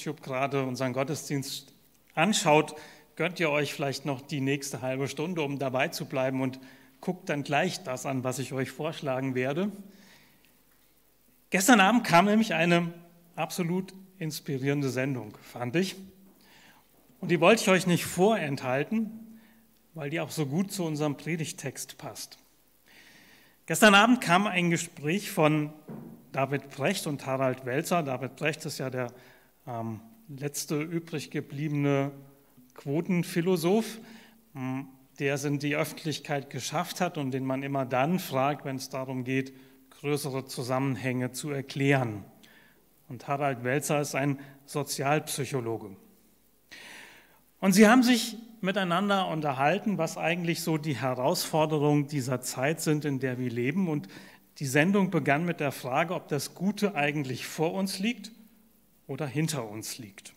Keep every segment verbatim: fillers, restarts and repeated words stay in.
YouTube gerade unseren Gottesdienst anschaut, gönnt ihr euch vielleicht noch die nächste halbe Stunde, um dabei zu bleiben und guckt dann gleich das an, was ich euch vorschlagen werde. Gestern Abend kam nämlich eine absolut inspirierende Sendung, fand ich. Und die wollte ich euch nicht vorenthalten, weil die auch so gut zu unserem Predigttext passt. Gestern Abend kam ein Gespräch von David Precht und Harald Welzer. David Precht ist ja der ähm, letzte übrig gebliebene Quotenphilosoph, der es in die Öffentlichkeit geschafft hat und den man immer dann fragt, wenn es darum geht, größere Zusammenhänge zu erklären. Und Harald Welzer ist ein Sozialpsychologe. Und sie haben sich miteinander unterhalten, was eigentlich so die Herausforderungen dieser Zeit sind, in der wir leben. Und die Sendung begann mit der Frage, ob das Gute eigentlich vor uns liegt oder hinter uns liegt.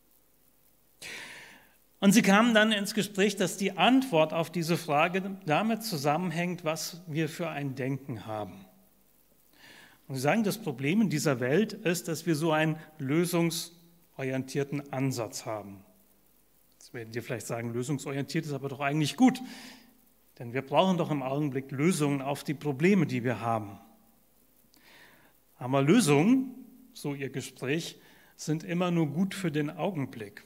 Und sie kamen dann ins Gespräch, dass die Antwort auf diese Frage damit zusammenhängt, was wir für ein Denken haben. Und sie sagen, das Problem in dieser Welt ist, dass wir so einen lösungsorientierten Ansatz haben. Jetzt werden die vielleicht sagen, lösungsorientiert ist aber doch eigentlich gut, denn wir brauchen doch im Augenblick Lösungen auf die Probleme, die wir haben. Aber Lösungen, so ihr Gespräch, sind immer nur gut für den Augenblick.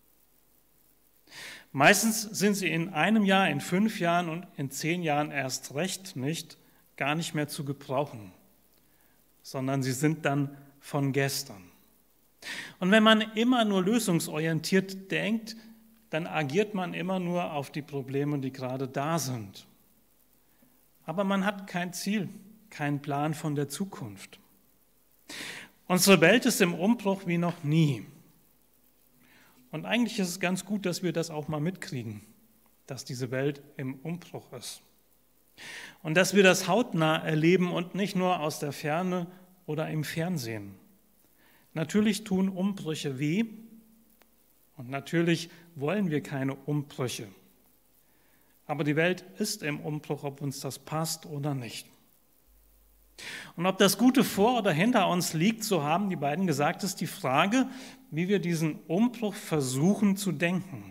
Meistens sind sie in einem Jahr, in fünf Jahren und in zehn Jahren erst recht nicht, gar nicht mehr zu gebrauchen, sondern sie sind dann von gestern. Und wenn man immer nur lösungsorientiert denkt, dann agiert man immer nur auf die Probleme, die gerade da sind. Aber man hat kein Ziel, keinen Plan von der Zukunft. Unsere Welt ist im Umbruch wie noch nie. Und eigentlich ist es ganz gut, dass wir das auch mal mitkriegen, dass diese Welt im Umbruch ist. Und dass wir das hautnah erleben und nicht nur aus der Ferne oder im Fernsehen. Natürlich tun Umbrüche weh und natürlich wollen wir keine Umbrüche. Aber die Welt ist im Umbruch, ob uns das passt oder nicht. Und ob das Gute vor oder hinter uns liegt, so haben die beiden gesagt, ist die Frage, wie wir diesen Umbruch versuchen zu denken.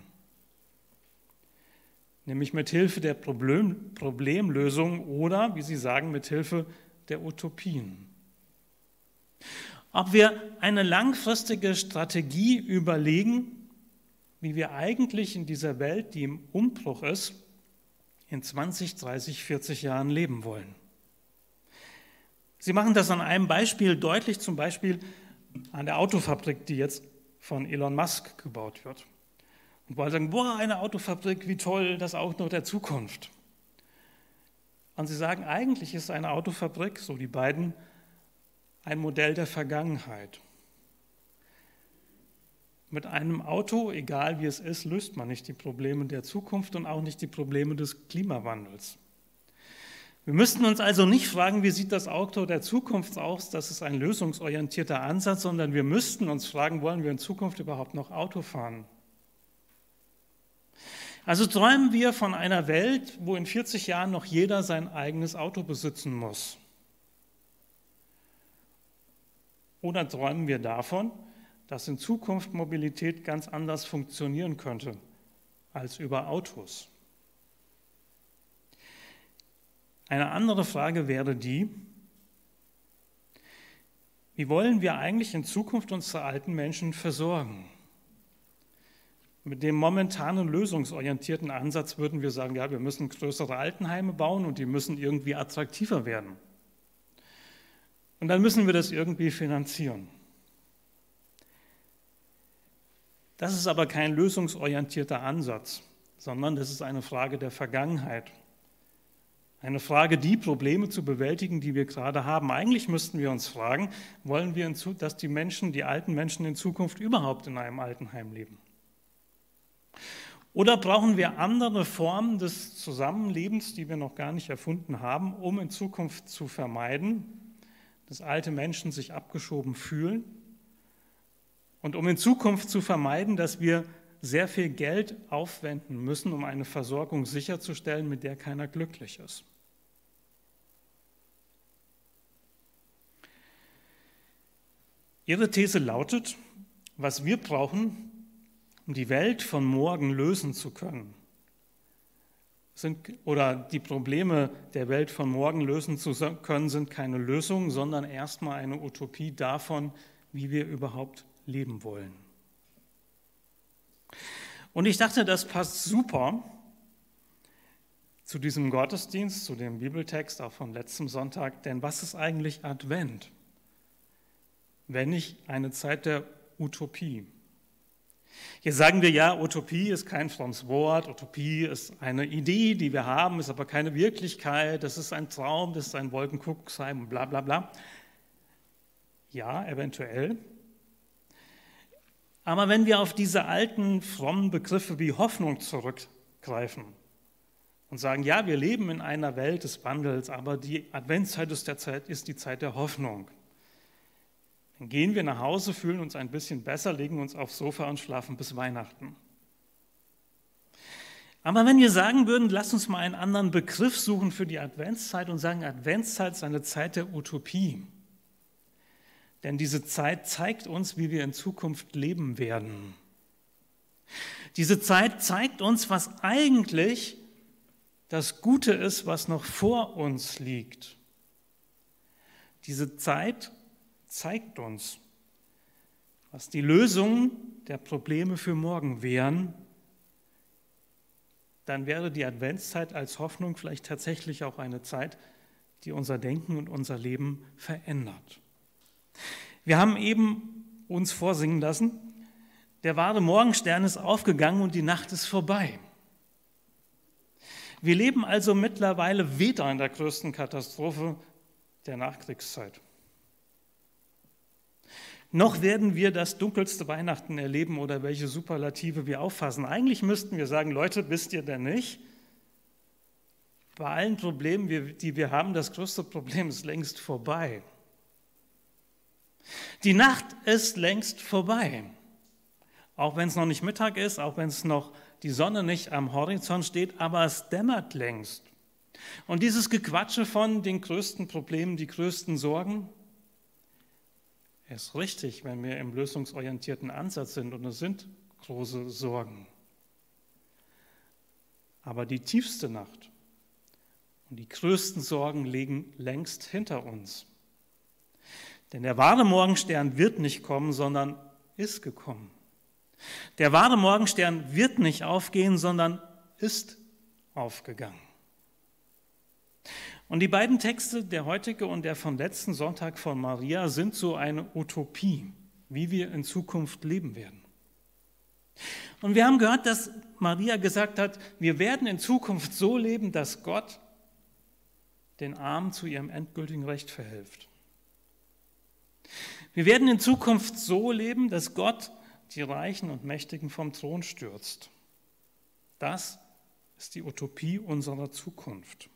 Nämlich mit Hilfe der Problem, Problemlösung oder, wie sie sagen, mit Hilfe der Utopien. Ob wir eine langfristige Strategie überlegen, wie wir eigentlich in dieser Welt, die im Umbruch ist, in zwanzig, dreißig, vierzig Jahren leben wollen. Sie machen das an einem Beispiel deutlich, zum Beispiel an der Autofabrik, die jetzt von Elon Musk gebaut wird. Und wollen sagen, boah, eine Autofabrik, wie toll, das Auto der Zukunft. Und sie sagen, eigentlich ist eine Autofabrik, so die beiden, ein Modell der Vergangenheit. Mit einem Auto, egal wie es ist, löst man nicht die Probleme der Zukunft und auch nicht die Probleme des Klimawandels. Wir müssten uns also nicht fragen, wie sieht das Auto der Zukunft aus, das ist ein lösungsorientierter Ansatz, sondern wir müssten uns fragen, wollen wir in Zukunft überhaupt noch Auto fahren? Also träumen wir von einer Welt, wo in vierzig Jahren noch jeder sein eigenes Auto besitzen muss. Oder träumen wir davon, dass in Zukunft Mobilität ganz anders funktionieren könnte als über Autos? Eine andere Frage wäre die, wie wollen wir eigentlich in Zukunft unsere alten Menschen versorgen? Mit dem momentanen lösungsorientierten Ansatz würden wir sagen, ja, wir müssen größere Altenheime bauen und die müssen irgendwie attraktiver werden. Und dann müssen wir das irgendwie finanzieren. Das ist aber kein lösungsorientierter Ansatz, sondern das ist eine Frage der Vergangenheit. Eine Frage, die Probleme zu bewältigen, die wir gerade haben. Eigentlich müssten wir uns fragen, wollen wir, dass die Menschen, die alten Menschen in Zukunft überhaupt in einem Altenheim leben? Oder brauchen wir andere Formen des Zusammenlebens, die wir noch gar nicht erfunden haben, um in Zukunft zu vermeiden, dass alte Menschen sich abgeschoben fühlen? Und um in Zukunft zu vermeiden, dass wir sehr viel Geld aufwenden müssen, um eine Versorgung sicherzustellen, mit der keiner glücklich ist. Ihre These lautet, was wir brauchen, um die Welt von morgen lösen zu können, sind, oder die Probleme der Welt von morgen lösen zu können, sind keine Lösungen, sondern erstmal eine Utopie davon, wie wir überhaupt leben wollen. Und ich dachte, das passt super zu diesem Gottesdienst, zu dem Bibeltext auch von letztem Sonntag, denn was ist eigentlich Advent, wenn nicht eine Zeit der Utopie? Hier sagen wir ja, Utopie ist kein frommes Wort, Utopie ist eine Idee, die wir haben, ist aber keine Wirklichkeit, das ist ein Traum, das ist ein Wolkenkuckucksheim, bla bla bla. Ja, eventuell. Aber wenn wir auf diese alten, frommen Begriffe wie Hoffnung zurückgreifen und sagen, ja, wir leben in einer Welt des Wandels, aber die Adventszeit ist, der Zeit, ist die Zeit der Hoffnung. Dann gehen wir nach Hause, fühlen uns ein bisschen besser, legen uns aufs Sofa und schlafen bis Weihnachten. Aber wenn wir sagen würden, lass uns mal einen anderen Begriff suchen für die Adventszeit und sagen, Adventszeit ist eine Zeit der Utopie. Denn diese Zeit zeigt uns, wie wir in Zukunft leben werden. Diese Zeit zeigt uns, was eigentlich das Gute ist, was noch vor uns liegt. Diese Zeit zeigt uns, was die Lösungen der Probleme für morgen wären. Dann wäre die Adventszeit als Hoffnung vielleicht tatsächlich auch eine Zeit, die unser Denken und unser Leben verändert. Wir haben eben uns vorsingen lassen, der wahre Morgenstern ist aufgegangen und die Nacht ist vorbei. Wir leben also mittlerweile weder in der größten Katastrophe der Nachkriegszeit, noch werden wir das dunkelste Weihnachten erleben oder welche Superlative wir auffassen. Eigentlich müssten wir sagen, Leute, wisst ihr denn nicht? Bei allen Problemen, die wir haben, das größte Problem ist längst vorbei. Die Nacht ist längst vorbei. Auch wenn es noch nicht Mittag ist, auch wenn es noch die Sonne nicht am Horizont steht, aber es dämmert längst. Und dieses Gequatsche von den größten Problemen, die größten Sorgen, ist richtig, wenn wir im lösungsorientierten Ansatz sind und es sind große Sorgen. Aber die tiefste Nacht und die größten Sorgen liegen längst hinter uns. Denn der wahre Morgenstern wird nicht kommen, sondern ist gekommen. Der wahre Morgenstern wird nicht aufgehen, sondern ist aufgegangen. Und die beiden Texte, der heutige und der von letzten Sonntag von Maria, sind so eine Utopie, wie wir in Zukunft leben werden. Und wir haben gehört, dass Maria gesagt hat, wir werden in Zukunft so leben, dass Gott den Armen zu ihrem endgültigen Recht verhilft. Wir werden in Zukunft so leben, dass Gott die Reichen und Mächtigen vom Thron stürzt. Das ist die Utopie unserer Zukunft.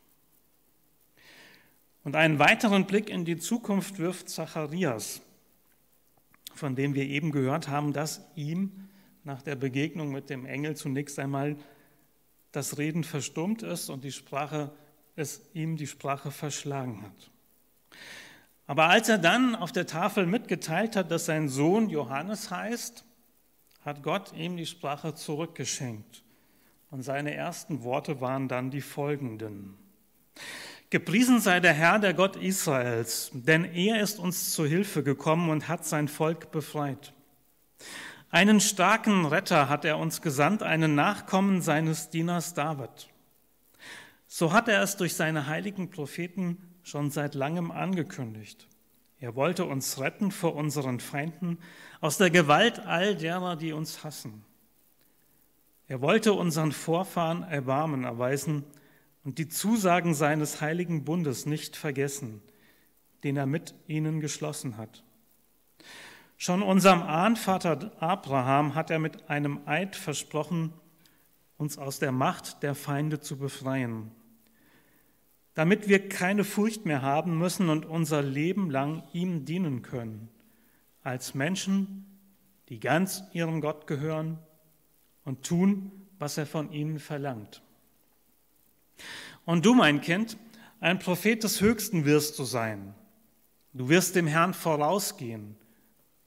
Und einen weiteren Blick in die Zukunft wirft Zacharias, von dem wir eben gehört haben, dass ihm nach der Begegnung mit dem Engel zunächst einmal das Reden verstummt ist und die Sprache, es ihm die Sprache verschlagen hat. Aber als er dann auf der Tafel mitgeteilt hat, dass sein Sohn Johannes heißt, hat Gott ihm die Sprache zurückgeschenkt. Und seine ersten Worte waren dann die folgenden: Gepriesen sei der Herr, der Gott Israels, denn er ist uns zu Hilfe gekommen und hat sein Volk befreit. Einen starken Retter hat er uns gesandt, einen Nachkommen seines Dieners David. So hat er es durch seine heiligen Propheten schon seit langem angekündigt. Er wollte uns retten vor unseren Feinden, aus der Gewalt all derer, die uns hassen. Er wollte unseren Vorfahren Erbarmen erweisen und die Zusagen seines heiligen Bundes nicht vergessen, den er mit ihnen geschlossen hat. Schon unserem Ahnvater Abraham hat er mit einem Eid versprochen, uns aus der Macht der Feinde zu befreien, damit wir keine Furcht mehr haben müssen und unser Leben lang ihm dienen können, als Menschen, die ganz ihrem Gott gehören und tun, was er von ihnen verlangt. Und du, mein Kind, ein Prophet des Höchsten wirst du sein. Du wirst dem Herrn vorausgehen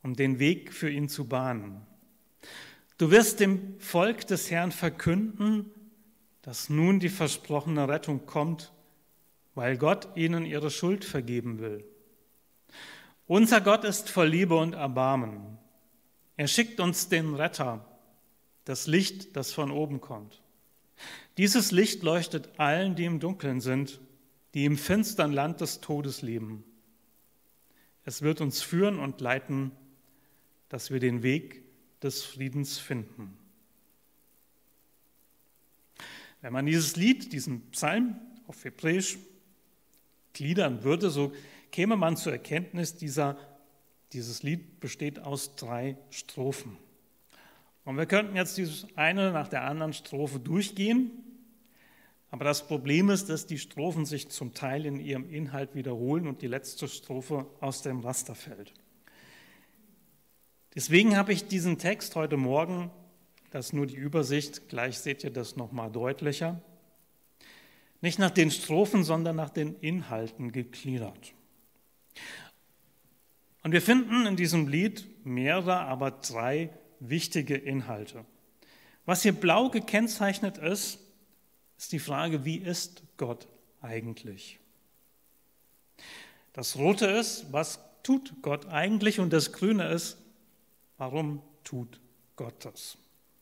um den Weg für ihn zu bahnen. Du wirst dem Volk des Herrn verkünden, dass nun die versprochene Rettung kommt, weil Gott ihnen ihre Schuld vergeben will. Unser Gott ist voll Liebe und Erbarmen. Er schickt uns den Retter, das Licht, das von oben kommt. Dieses Licht leuchtet allen, die im Dunkeln sind, die im finstern Land des Todes leben. Es wird uns führen und leiten, dass wir den Weg des Friedens finden. Wenn man dieses Lied, diesen Psalm auf Hebräisch gliedern würde, so käme man zur Erkenntnis, dieser, dieses Lied besteht aus drei Strophen. Und wir könnten jetzt dieses eine nach der anderen Strophe durchgehen, aber das Problem ist, dass die Strophen sich zum Teil in ihrem Inhalt wiederholen und die letzte Strophe aus dem Raster fällt. Deswegen habe ich diesen Text heute Morgen, das ist nur die Übersicht, gleich seht ihr das nochmal deutlicher, nicht nach den Strophen, sondern nach den Inhalten gegliedert. Und wir finden in diesem Lied mehrere, aber drei wichtige Inhalte. Was hier blau gekennzeichnet ist, ist die Frage, wie ist Gott eigentlich? Das Rote ist, was tut Gott eigentlich? Und das Grüne ist, warum tut Gott das?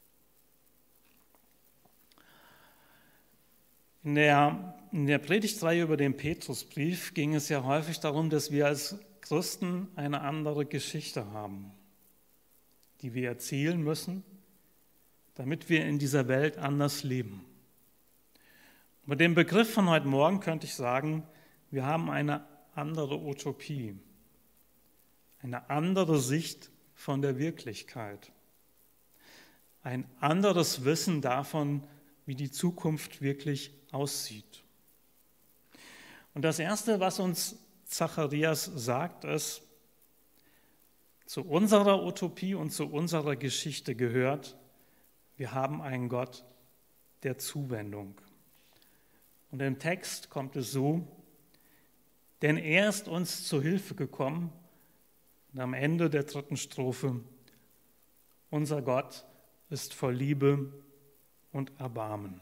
In der, in der Predigtreihe über den Petrusbrief ging es ja häufig darum, dass wir als Christen eine andere Geschichte haben, die wir erzählen müssen, damit wir in dieser Welt anders leben. Mit dem Begriff von heute Morgen könnte ich sagen, wir haben eine andere Utopie, eine andere Sicht von der Wirklichkeit, ein anderes Wissen davon, wie die Zukunft wirklich aussieht. Und das Erste, was uns Zacharias sagt, ist, zu unserer Utopie und zu unserer Geschichte gehört, wir haben einen Gott der Zuwendung. Und im Text kommt es so, denn er ist uns zu Hilfe gekommen. Und am Ende der dritten Strophe, unser Gott ist voll Liebe und Erbarmen.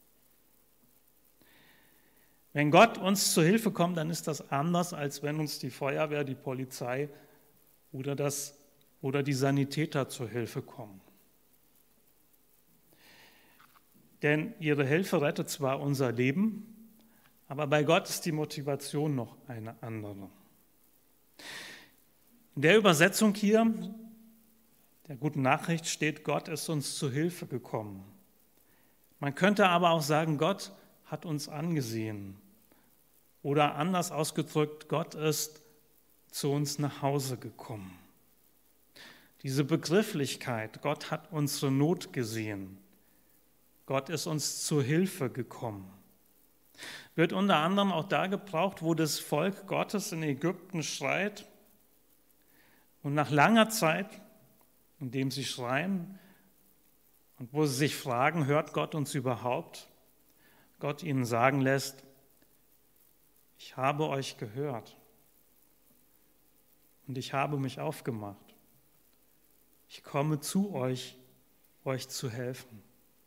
Wenn Gott uns zu Hilfe kommt, dann ist das anders, als wenn uns die Feuerwehr, die Polizei oder, das, oder die Sanitäter zur Hilfe kommen. Denn ihre Hilfe rettet zwar unser Leben, aber bei Gott ist die Motivation noch eine andere. In der Übersetzung hier, der guten Nachricht, steht, Gott ist uns zu Hilfe gekommen. Man könnte aber auch sagen, Gott hat uns angesehen. Oder anders ausgedrückt, Gott ist zu uns nach Hause gekommen. Diese Begrifflichkeit, Gott hat unsere Not gesehen. Gott ist uns zur Hilfe gekommen. Wird unter anderem auch da gebraucht, wo das Volk Gottes in Ägypten schreit und nach langer Zeit, indem sie schreien und wo sie sich fragen, hört Gott uns überhaupt? Gott ihnen sagen lässt, ich habe euch gehört und ich habe mich aufgemacht. Ich komme zu euch, euch zu helfen.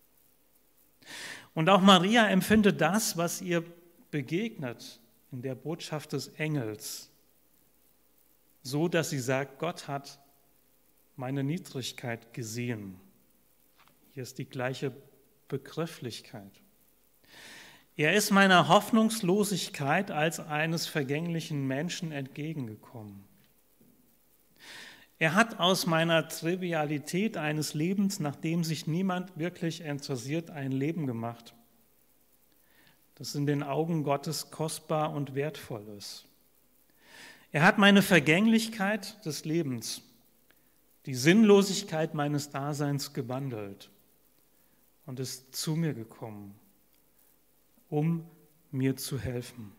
Und auch Maria empfindet das, was ihr begegnet in der Botschaft des Engels, so dass sie sagt, Gott hat meine Niedrigkeit gesehen. Hier ist die gleiche Begrifflichkeit. Er ist meiner Hoffnungslosigkeit als eines vergänglichen Menschen entgegengekommen. Er hat aus meiner Trivialität eines Lebens, nach dem sich niemand wirklich interessiert, ein Leben gemacht, das in den Augen Gottes kostbar und wertvoll ist. Er hat meine Vergänglichkeit des Lebens, die Sinnlosigkeit meines Daseins gewandelt und ist zu mir gekommen, um mir zu helfen.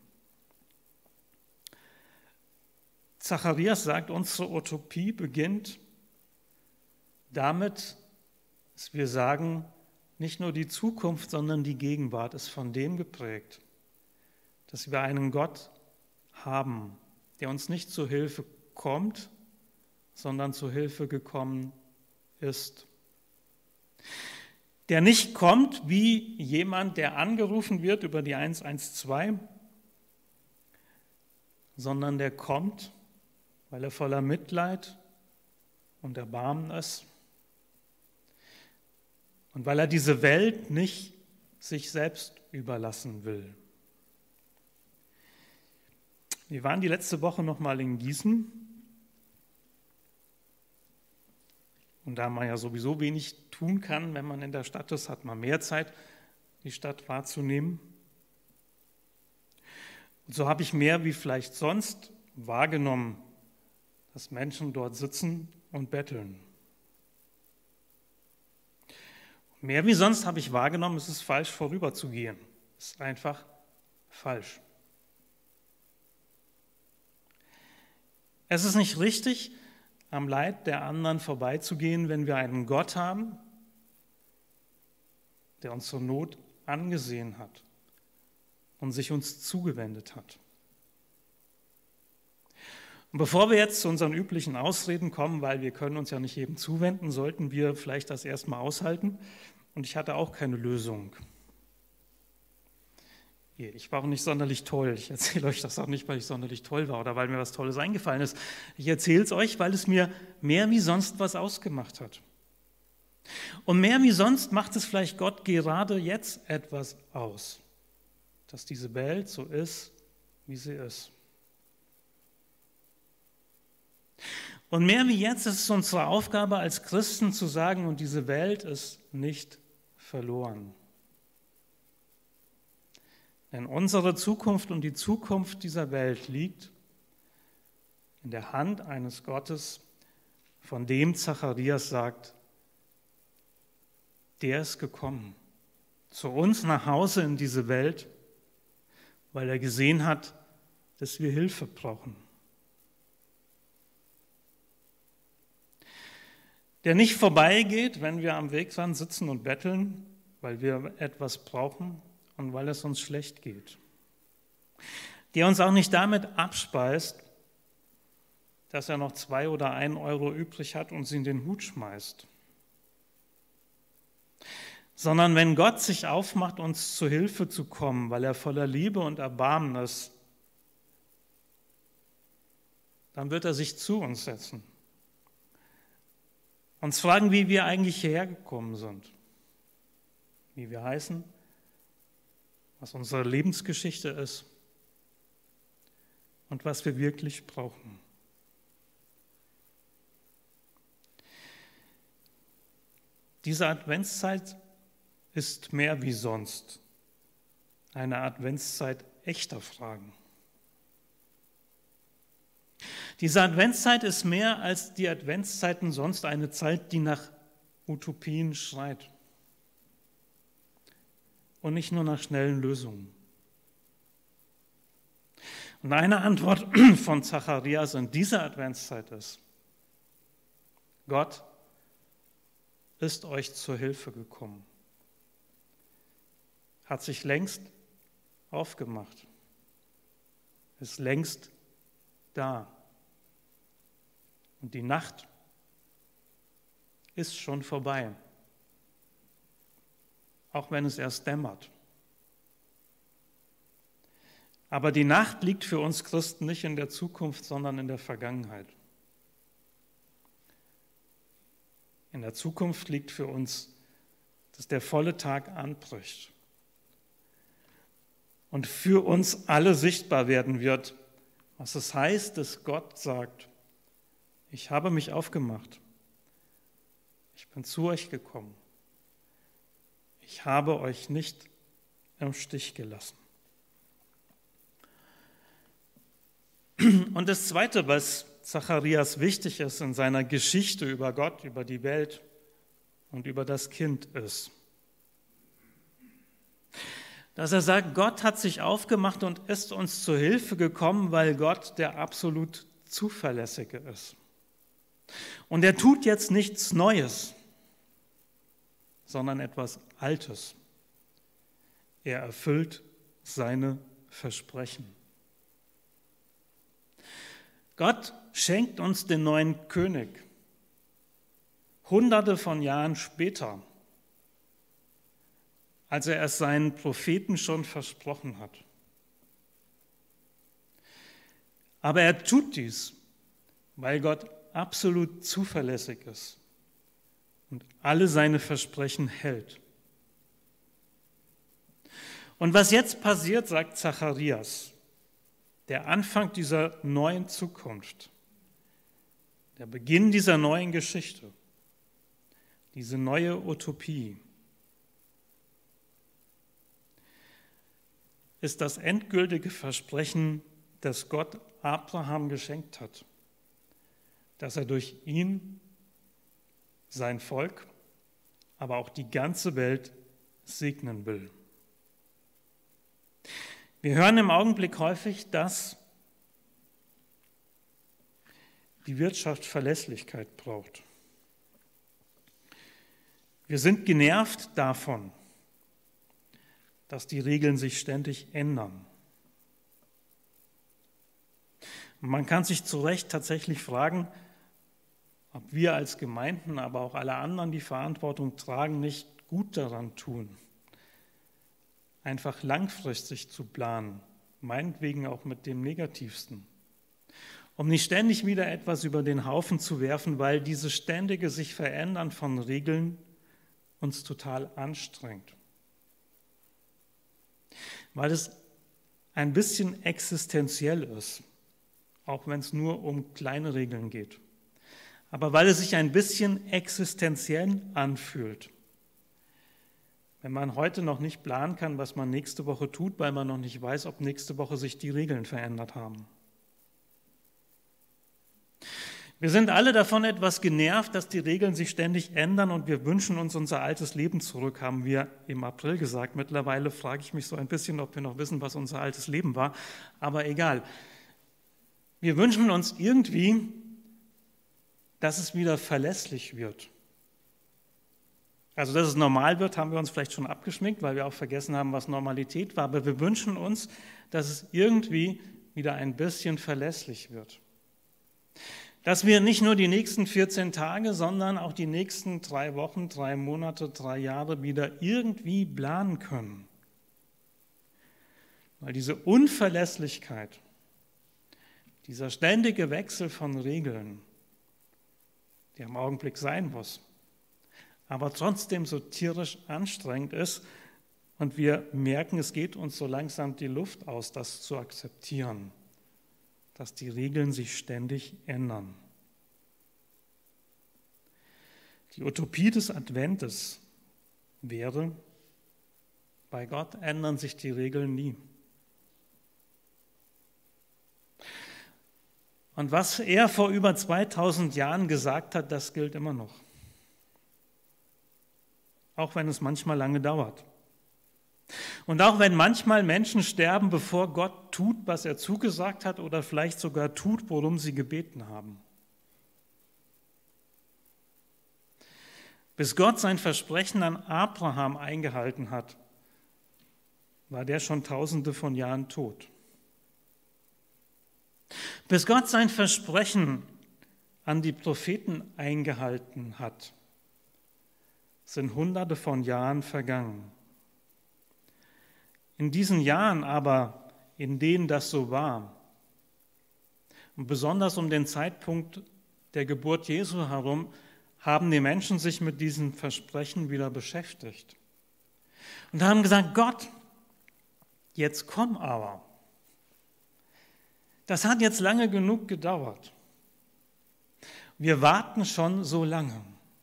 Zacharias sagt, unsere Utopie beginnt damit, dass wir sagen, nicht nur die Zukunft, sondern die Gegenwart ist von dem geprägt, dass wir einen Gott haben, der uns nicht zur Hilfe kommt, sondern zu Hilfe gekommen ist. Der nicht kommt wie jemand, der angerufen wird über die eins eins zwei, sondern der kommt, weil er voller Mitleid und Erbarmen ist und weil er diese Welt nicht sich selbst überlassen will. Wir waren die letzte Woche noch mal in Gießen. Und da man ja sowieso wenig tun kann, wenn man in der Stadt ist, hat man mehr Zeit, die Stadt wahrzunehmen. Und so habe ich mehr wie vielleicht sonst wahrgenommen, dass Menschen dort sitzen und betteln. Mehr wie sonst habe ich wahrgenommen, es ist falsch, vorüberzugehen. Es ist einfach falsch. Es ist nicht richtig, am Leid der anderen vorbeizugehen, wenn wir einen Gott haben, der uns zur Not angesehen hat und sich uns zugewendet hat. Und bevor wir jetzt zu unseren üblichen Ausreden kommen, weil wir können uns ja nicht jedem zuwenden, sollten wir vielleicht das erstmal aushalten. Und ich hatte auch keine Lösung. Ich war auch nicht sonderlich toll. Ich erzähle euch das auch nicht, weil ich sonderlich toll war oder weil mir was Tolles eingefallen ist. Ich erzähle es euch, weil es mir mehr wie sonst was ausgemacht hat. Und mehr wie sonst macht es vielleicht Gott gerade jetzt etwas aus, dass diese Welt so ist, wie sie ist. Und mehr wie jetzt ist es unsere Aufgabe als Christen zu sagen, und diese Welt ist nicht verloren. Denn unsere Zukunft und die Zukunft dieser Welt liegt in der Hand eines Gottes, von dem Zacharias sagt, der ist gekommen zu uns nach Hause in diese Welt, weil er gesehen hat, dass wir Hilfe brauchen. Der nicht vorbeigeht, wenn wir am Wegrand sitzen und betteln, weil wir etwas brauchen und weil es uns schlecht geht. Der uns auch nicht damit abspeist, dass er noch zwei oder ein Euro übrig hat und sie in den Hut schmeißt. Sondern wenn Gott sich aufmacht, uns zu Hilfe zu kommen, weil er voller Liebe und Erbarmen ist, dann wird er sich zu uns setzen. Uns fragen, wie wir eigentlich hierher gekommen sind, wie wir heißen, was unsere Lebensgeschichte ist und was wir wirklich brauchen. Diese Adventszeit ist mehr wie sonst eine Adventszeit echter Fragen. Diese Adventszeit ist mehr als die Adventszeiten sonst eine Zeit, die nach Utopien schreit. Und nicht nur nach schnellen Lösungen. Und eine Antwort von Zacharias in dieser Adventszeit ist, Gott ist euch zur Hilfe gekommen, hat sich längst aufgemacht, ist längst da. Und die Nacht ist schon vorbei, auch wenn es erst dämmert. Aber die Nacht liegt für uns Christen nicht in der Zukunft, sondern in der Vergangenheit. In der Zukunft liegt für uns, dass der volle Tag anbricht und für uns alle sichtbar werden wird, was es heißt, dass Gott sagt, ich habe mich aufgemacht, ich bin zu euch gekommen, ich habe euch nicht im Stich gelassen. Und das Zweite, was Zacharias wichtig ist in seiner Geschichte über Gott, über die Welt und über das Kind ist, dass er sagt, Gott hat sich aufgemacht und ist uns zu Hilfe gekommen, weil Gott der absolut Zuverlässige ist. Und er tut jetzt nichts Neues, sondern etwas Altes. Er erfüllt seine Versprechen. Gott schenkt uns den neuen König. Hunderte von Jahren später, als er es seinen Propheten schon versprochen hat. Aber er tut dies, weil Gott absolut zuverlässig ist und alle seine Versprechen hält. Und was jetzt passiert, sagt Zacharias, der Anfang dieser neuen Zukunft, der Beginn dieser neuen Geschichte, diese neue Utopie, ist das endgültige Versprechen, das Gott Abraham geschenkt hat, dass er durch ihn sein Volk, aber auch die ganze Welt segnen will. Wir hören im Augenblick häufig, dass die Wirtschaft Verlässlichkeit braucht. Wir sind genervt davon, dass die Regeln sich ständig ändern. Und man kann sich zu Recht tatsächlich fragen, ob wir als Gemeinden, aber auch alle anderen, die Verantwortung tragen, nicht gut daran tun, einfach langfristig zu planen, meinetwegen auch mit dem Negativsten, um nicht ständig wieder etwas über den Haufen zu werfen, weil dieses ständige sich Verändern von Regeln uns total anstrengt. Weil es ein bisschen existenziell ist, auch wenn es nur um kleine Regeln geht. Aber weil es sich ein bisschen existenziell anfühlt. Wenn man heute noch nicht planen kann, was man nächste Woche tut, weil man noch nicht weiß, ob nächste Woche sich die Regeln verändert haben. Wir sind alle davon etwas genervt, dass die Regeln sich ständig ändern und wir wünschen uns unser altes Leben zurück, haben wir im April gesagt. Mittlerweile frage ich mich so ein bisschen, ob wir noch wissen, was unser altes Leben war, aber egal. Wir wünschen uns irgendwie, dass es wieder verlässlich wird. Also, dass es normal wird, haben wir uns vielleicht schon abgeschminkt, weil wir auch vergessen haben, was Normalität war, aber wir wünschen uns, dass es irgendwie wieder ein bisschen verlässlich wird. Dass wir nicht nur die nächsten vierzehn Tage, sondern auch die nächsten drei Wochen, drei Monate, drei Jahre wieder irgendwie planen können. Weil diese Unverlässlichkeit, dieser ständige Wechsel von Regeln, der im Augenblick sein muss, aber trotzdem so tierisch anstrengend ist und wir merken, es geht uns so langsam die Luft aus, das zu akzeptieren, dass die Regeln sich ständig ändern. Die Utopie des Adventes wäre, bei Gott ändern sich die Regeln nie. Und was er vor über zweitausend Jahren gesagt hat, das gilt immer noch. Auch wenn es manchmal lange dauert. Und auch wenn manchmal Menschen sterben, bevor Gott tut, was er zugesagt hat oder vielleicht sogar tut, worum sie gebeten haben. Bis Gott sein Versprechen an Abraham eingehalten hat, war der schon tausende von Jahren tot. Bis Gott sein Versprechen an die Propheten eingehalten hat, sind hunderte von Jahren vergangen. In diesen Jahren aber, in denen das so war, und besonders um den Zeitpunkt der Geburt Jesu herum, haben die Menschen sich mit diesen Versprechen wieder beschäftigt. Und haben gesagt, Gott, jetzt komm aber. Das hat jetzt lange genug gedauert. Wir warten schon so lange.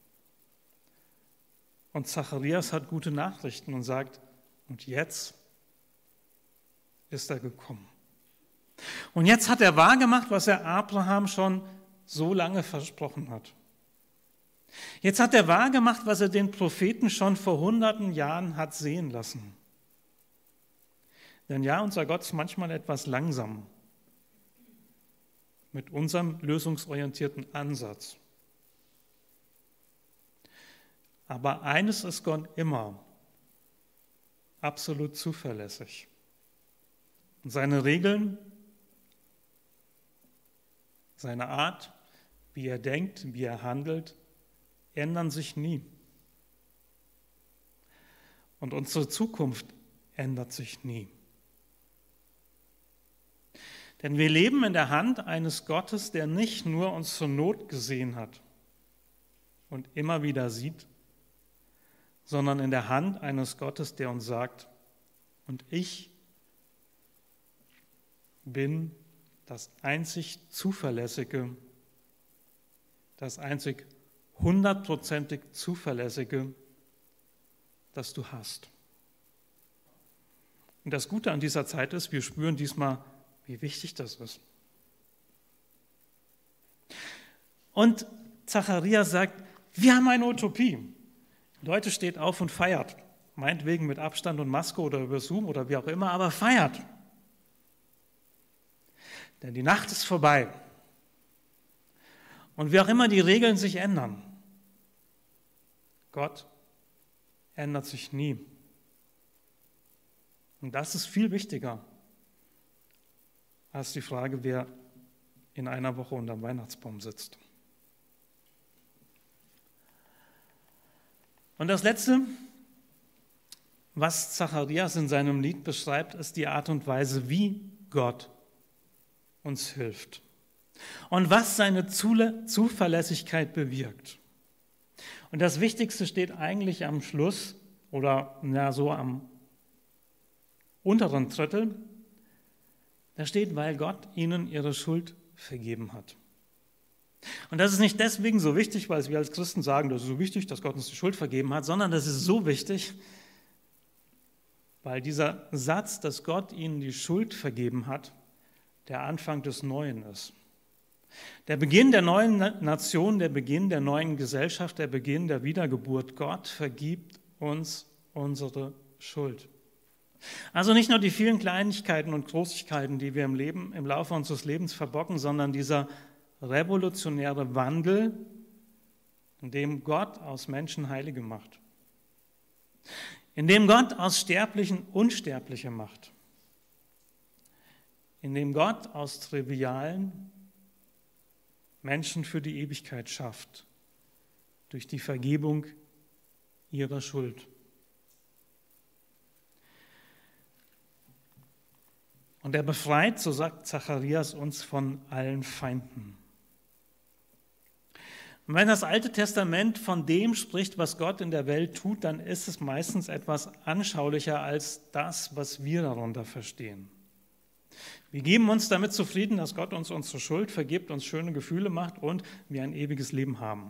Und Zacharias hat gute Nachrichten und sagt, und jetzt ist er gekommen. Und jetzt hat er wahrgemacht, was er Abraham schon so lange versprochen hat. Jetzt hat er wahrgemacht, was er den Propheten schon vor hunderten Jahren hat sehen lassen. Denn ja, unser Gott ist manchmal etwas langsam mit unserem lösungsorientierten Ansatz. Aber eines ist Gott immer, absolut zuverlässig. Und seine Regeln Seine Art, wie er denkt, wie er handelt, ändern sich nie. Und unsere Zukunft ändert sich nie. Denn wir leben in der Hand eines Gottes, der nicht nur unsere Not gesehen hat und immer wieder sieht, sondern in der Hand eines Gottes, der uns sagt, und ich bin das einzig Zuverlässige, das einzig hundertprozentig Zuverlässige, das du hast. Und das Gute an dieser Zeit ist, wir spüren diesmal, wie wichtig das ist. Und Zacharias sagt, wir haben eine Utopie. Leute, steht auf und feiert. Meinetwegen mit Abstand und Maske oder über Zoom oder wie auch immer, aber feiert. Denn die Nacht ist vorbei. Und wie auch immer die Regeln sich ändern, Gott ändert sich nie. Und das ist viel wichtiger als die Frage, wer in einer Woche unterm Weihnachtsbaum sitzt. Und das Letzte, was Zacharias in seinem Lied beschreibt, ist die Art und Weise, wie Gott uns hilft und was seine Zuverlässigkeit bewirkt. Und das Wichtigste steht eigentlich am Schluss oder ja, so am unteren Drittel. Da steht, weil Gott ihnen ihre Schuld vergeben hat. Und das ist nicht deswegen so wichtig, weil wir als Christen sagen, das ist so wichtig, dass Gott uns die Schuld vergeben hat, sondern das ist so wichtig, weil dieser Satz, dass Gott ihnen die Schuld vergeben hat, der Anfang des Neuen ist. Der Beginn der neuen Nation, der Beginn der neuen Gesellschaft, der Beginn der Wiedergeburt. Gott vergibt uns unsere Schuld. Also nicht nur die vielen Kleinigkeiten und Großigkeiten, die wir im Leben, im Laufe unseres Lebens verbocken, sondern dieser revolutionäre Wandel, in dem Gott aus Menschen Heilige macht. In dem Gott aus Sterblichen Unsterbliche macht. In dem Gott aus Trivialen Menschen für die Ewigkeit schafft, durch die Vergebung ihrer Schuld. Und er befreit, so sagt Zacharias, uns von allen Feinden. Und wenn das Alte Testament von dem spricht, was Gott in der Welt tut, dann ist es meistens etwas anschaulicher als das, was wir darunter verstehen. Wir geben uns damit zufrieden, dass Gott uns unsere Schuld vergibt, uns schöne Gefühle macht und wir ein ewiges Leben haben.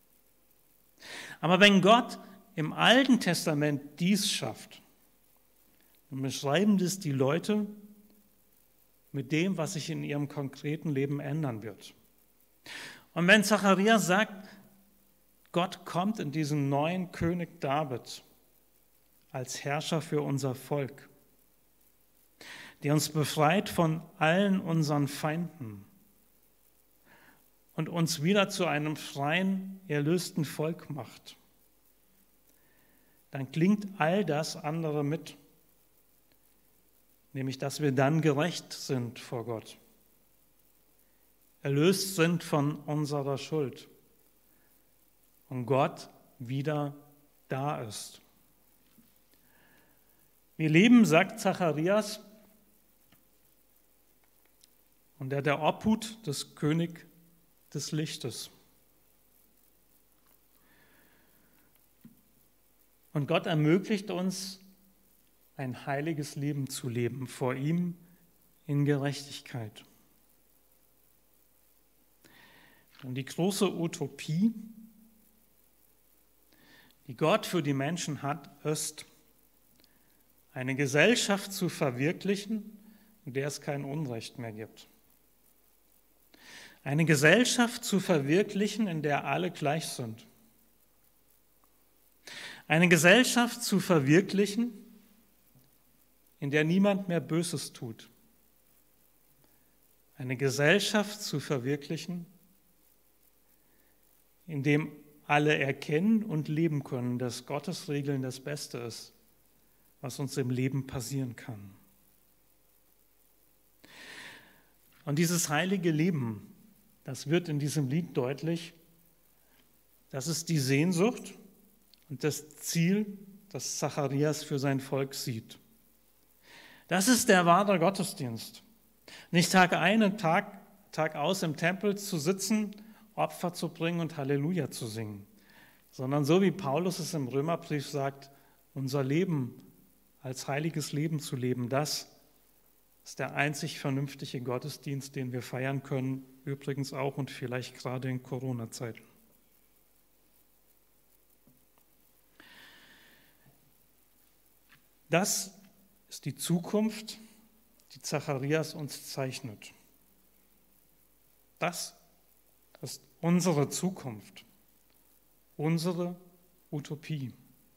Aber wenn Gott im Alten Testament dies schafft, dann beschreiben das die Leute mit dem, was sich in ihrem konkreten Leben ändern wird. Und wenn Zacharias sagt, Gott kommt in diesen neuen König David als Herrscher für unser Volk, der uns befreit von allen unseren Feinden und uns wieder zu einem freien, erlösten Volk macht, dann klingt all das andere mit, nämlich dass wir dann gerecht sind vor Gott, erlöst sind von unserer Schuld und Gott wieder da ist. Wir leben, sagt Zacharias, unter der Obhut des Königs des Lichtes. Und Gott ermöglicht uns, ein heiliges Leben zu leben vor ihm in Gerechtigkeit. Und die große Utopie, die Gott für die Menschen hat, ist, eine Gesellschaft zu verwirklichen, in der es kein Unrecht mehr gibt. Eine Gesellschaft zu verwirklichen, in der alle gleich sind. Eine Gesellschaft zu verwirklichen, in der niemand mehr Böses tut. Eine Gesellschaft zu verwirklichen, in dem alle erkennen und leben können, dass Gottes Regeln das Beste ist, was uns im Leben passieren kann. Und dieses heilige Leben, das wird in diesem Lied deutlich, das ist die Sehnsucht und das Ziel, das Zacharias für sein Volk sieht. Das ist der wahre Gottesdienst. Nicht Tag ein und Tag, Tag aus im Tempel zu sitzen, Opfer zu bringen und Halleluja zu singen, sondern so wie Paulus es im Römerbrief sagt, unser Leben als heiliges Leben zu leben, das ist der einzig vernünftige Gottesdienst, den wir feiern können, übrigens auch und vielleicht gerade in Corona-Zeiten. Das ist die Zukunft, die Zacharias uns zeichnet. Das ist unsere Zukunft, unsere Utopie.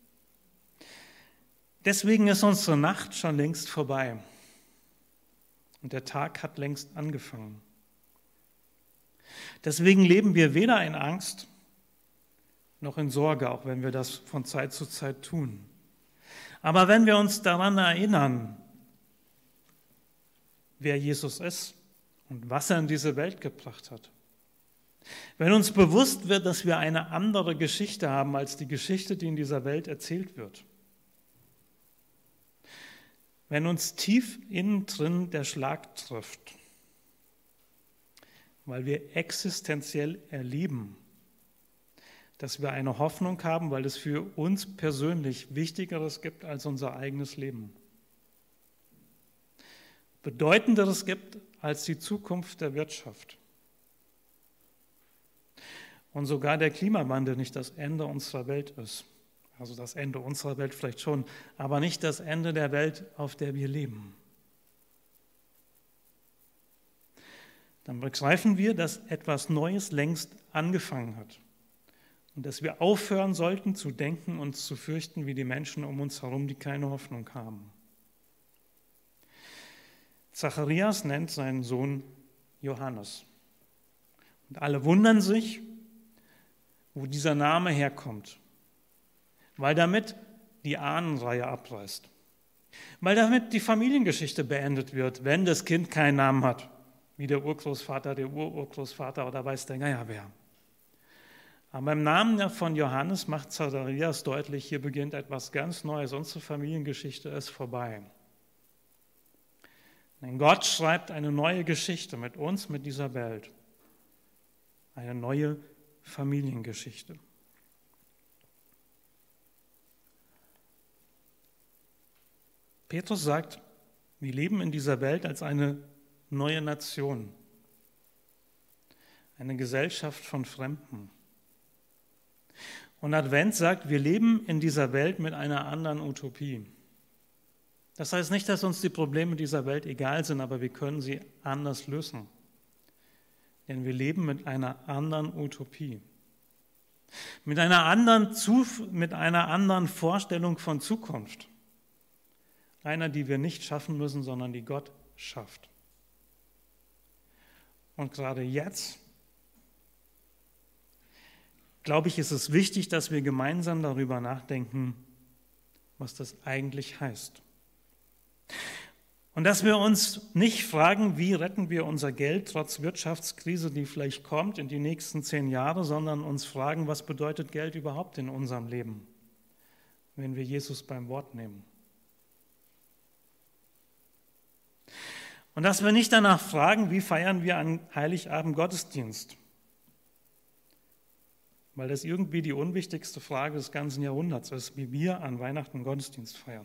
Deswegen ist unsere Nacht schon längst vorbei und der Tag hat längst angefangen. Deswegen leben wir weder in Angst noch in Sorge, auch wenn wir das von Zeit zu Zeit tun. Aber wenn wir uns daran erinnern, wer Jesus ist und was er in diese Welt gebracht hat, wenn uns bewusst wird, dass wir eine andere Geschichte haben als die Geschichte, die in dieser Welt erzählt wird, wenn uns tief innen drin der Schlag trifft, weil wir existenziell erleben, dass wir eine Hoffnung haben, weil es für uns persönlich Wichtigeres gibt als unser eigenes Leben. Bedeutenderes gibt als die Zukunft der Wirtschaft. Und sogar der Klimawandel nicht das Ende unserer Welt ist. Also das Ende unserer Welt vielleicht schon, aber nicht das Ende der Welt, auf der wir leben. Dann begreifen wir, dass etwas Neues längst angefangen hat. Und dass wir aufhören sollten zu denken und zu fürchten wie die Menschen um uns herum, die keine Hoffnung haben. Zacharias nennt seinen Sohn Johannes. Und alle wundern sich, wo dieser Name herkommt. Weil damit die Ahnenreihe abreißt. Weil damit die Familiengeschichte beendet wird, wenn das Kind keinen Namen hat. Wie der Urgroßvater, der Ururgroßvater oder weiß der Geier wer. Aber im Namen von Johannes macht Zacharias deutlich, hier beginnt etwas ganz Neues. Unsere Familiengeschichte ist vorbei. Denn Gott schreibt eine neue Geschichte mit uns, mit dieser Welt. Eine neue Familiengeschichte. Petrus sagt, wir leben in dieser Welt als eine neue Nation. Eine Gesellschaft von Fremden. Und Advent sagt, wir leben in dieser Welt mit einer anderen Utopie. Das heißt nicht, dass uns die Probleme dieser Welt egal sind, aber wir können sie anders lösen. Denn wir leben mit einer anderen Utopie. Mit einer anderen, Zuf- mit einer anderen Vorstellung von Zukunft. Einer, die wir nicht schaffen müssen, sondern die Gott schafft. Und gerade jetzt, glaube ich, ist es wichtig, dass wir gemeinsam darüber nachdenken, was das eigentlich heißt. Und dass wir uns nicht fragen, wie retten wir unser Geld trotz Wirtschaftskrise, die vielleicht kommt in die nächsten zehn Jahre, sondern uns fragen, was bedeutet Geld überhaupt in unserem Leben, wenn wir Jesus beim Wort nehmen. Und dass wir nicht danach fragen, wie feiern wir an Heiligabend Gottesdienst, weil das irgendwie die unwichtigste Frage des ganzen Jahrhunderts ist, wie wir an Weihnachten Gottesdienst feiern.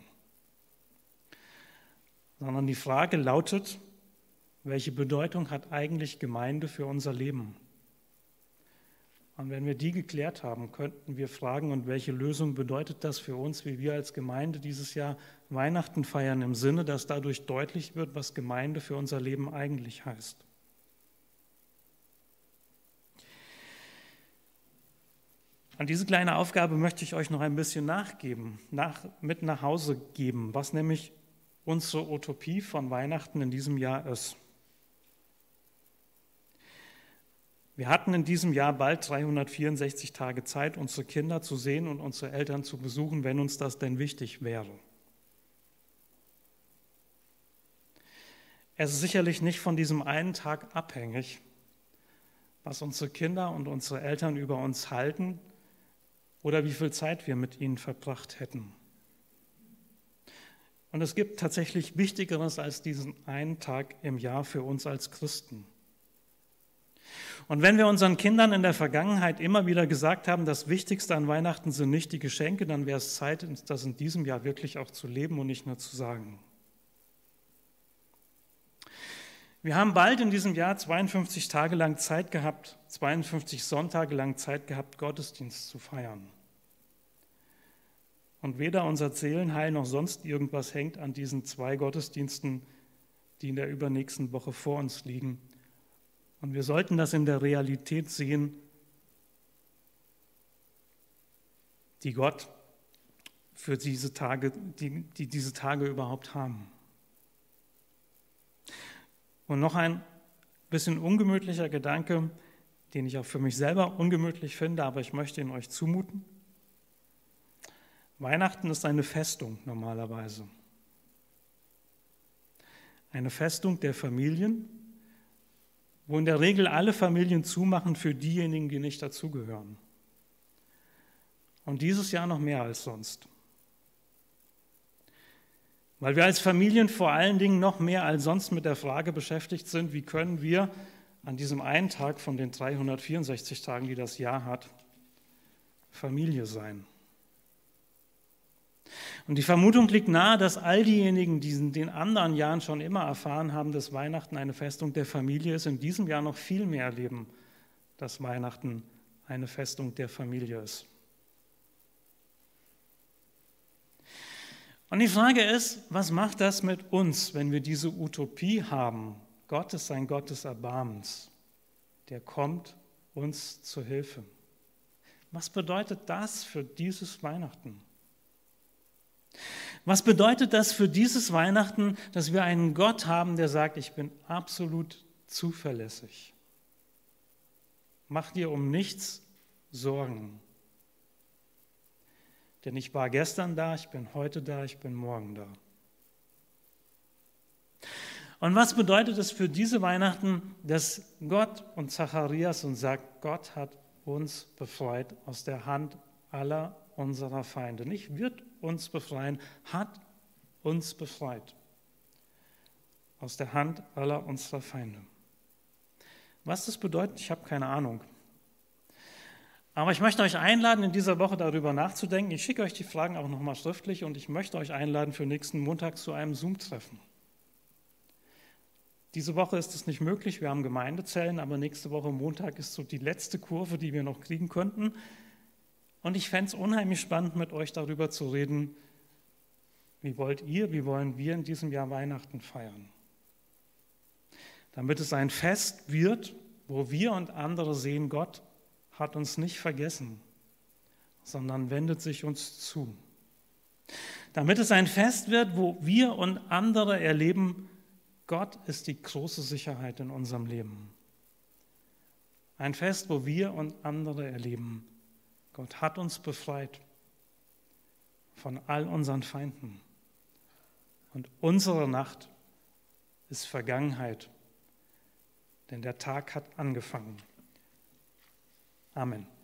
Sondern die Frage lautet, welche Bedeutung hat eigentlich Gemeinde für unser Leben? Und wenn wir die geklärt haben, könnten wir fragen, und welche Lösung bedeutet das für uns, wie wir als Gemeinde dieses Jahr Weihnachten feiern, im Sinne, dass dadurch deutlich wird, was Gemeinde für unser Leben eigentlich heißt. An diese kleine Aufgabe möchte ich euch noch ein bisschen nachgeben, nach, mit nach Hause geben, was nämlich unsere Utopie von Weihnachten in diesem Jahr ist. Wir hatten in diesem Jahr bald dreihundertvierundsechzig Tage Zeit, unsere Kinder zu sehen und unsere Eltern zu besuchen, wenn uns das denn wichtig wäre. Es ist sicherlich nicht von diesem einen Tag abhängig, was unsere Kinder und unsere Eltern über uns halten oder wie viel Zeit wir mit ihnen verbracht hätten. Und es gibt tatsächlich Wichtigeres als diesen einen Tag im Jahr für uns als Christen. Und wenn wir unseren Kindern in der Vergangenheit immer wieder gesagt haben, das Wichtigste an Weihnachten sind nicht die Geschenke, dann wäre es Zeit, das in diesem Jahr wirklich auch zu leben und nicht nur zu sagen. Wir haben bald in diesem Jahr zweiundfünfzig Tage lang Zeit gehabt, zweiundfünfzig Sonntage lang Zeit gehabt, Gottesdienst zu feiern. Und weder unser Seelenheil noch sonst irgendwas hängt an diesen zwei Gottesdiensten, die in der übernächsten Woche vor uns liegen. Und wir sollten das in der Realität sehen, die Gott für diese Tage, die, die diese Tage überhaupt haben. Und noch ein bisschen ungemütlicher Gedanke, den ich auch für mich selber ungemütlich finde, aber ich möchte ihn euch zumuten. Weihnachten ist eine Festung normalerweise. Eine Festung der Familien, wo in der Regel alle Familien zumachen für diejenigen, die nicht dazugehören. Und dieses Jahr noch mehr als sonst. Weil wir als Familien vor allen Dingen noch mehr als sonst mit der Frage beschäftigt sind, wie können wir an diesem einen Tag von den dreihundertvierundsechzig Tagen, die das Jahr hat, Familie sein. Und die Vermutung liegt nahe, dass all diejenigen, die in den anderen Jahren schon immer erfahren haben, dass Weihnachten eine Festung der Familie ist, in diesem Jahr noch viel mehr erleben, dass Weihnachten eine Festung der Familie ist. Und die Frage ist, was macht das mit uns, wenn wir diese Utopie haben? Gott ist ein Gott des Erbarmens, der kommt uns zur Hilfe. Was bedeutet das für dieses Weihnachten? Was bedeutet das für dieses Weihnachten, dass wir einen Gott haben, der sagt, ich bin absolut zuverlässig. Mach dir um nichts Sorgen. Denn ich war gestern da, ich bin heute da, ich bin morgen da. Und was bedeutet es für diese Weihnachten, dass Gott und Zacharias uns sagt, Gott hat uns befreit aus der Hand aller unserer Feinde. Nicht wird uns befreien, hat uns befreit aus der Hand aller unserer Feinde. Was das bedeutet, ich habe keine Ahnung. Aber ich möchte euch einladen, in dieser Woche darüber nachzudenken. Ich schicke euch die Fragen auch nochmal schriftlich und ich möchte euch einladen für nächsten Montag zu einem Zoom-Treffen. Diese Woche ist es nicht möglich, wir haben Gemeindezellen, aber nächste Woche Montag ist so die letzte Kurve, die wir noch kriegen könnten. Und ich fände es unheimlich spannend, mit euch darüber zu reden, wie wollt ihr, wie wollen wir in diesem Jahr Weihnachten feiern. Damit es ein Fest wird, wo wir und andere sehen, Gott hat uns nicht vergessen, sondern wendet sich uns zu. Damit es ein Fest wird, wo wir und andere erleben, Gott ist die große Sicherheit in unserem Leben. Ein Fest, wo wir und andere erleben, Gott hat uns befreit von all unseren Feinden. Und unsere Nacht ist Vergangenheit, denn der Tag hat angefangen. Amen.